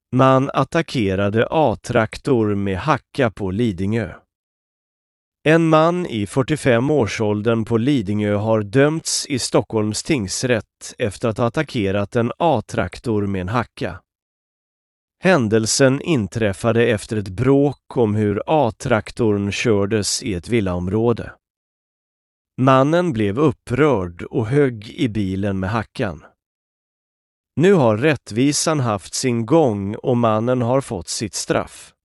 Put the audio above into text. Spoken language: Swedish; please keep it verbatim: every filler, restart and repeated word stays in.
Man attackerade A-traktor med hacka på Lidingö. En man i fyrtiofem-årsåldern på Lidingö har dömts i Stockholms tingsrätt efter att ha attackerat en A-traktor med en hacka. Händelsen inträffade efter ett bråk om hur A-traktorn kördes i ett villaområde. Mannen blev upprörd och högg i bilen med hackan. Nu har rättvisan haft sin gång och mannen har fått sitt straff.